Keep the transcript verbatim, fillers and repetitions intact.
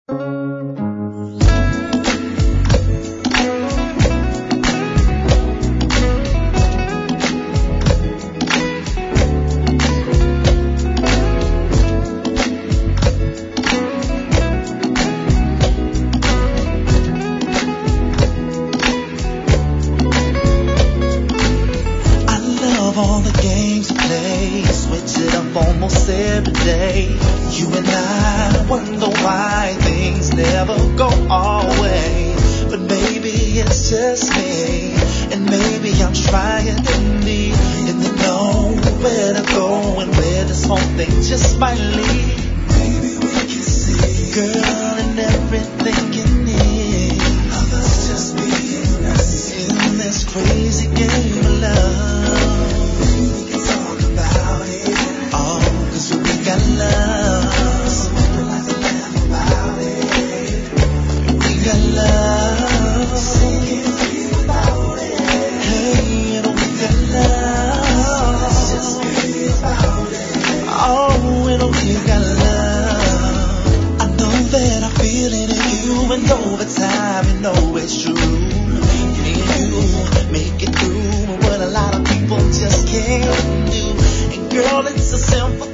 All the games we play, switch it up almost every day. You and I wonder why things never go our way. But maybe it's just me, and maybe I'm trying to lead, and to know where to go and where this whole thing just might lead. Maybe we can see, girl, and everything you need. Of us just being us in this crazy game of love. And over time, you know it's true. Me and you make it through what a lot of people just can't do. And girl, it's a simple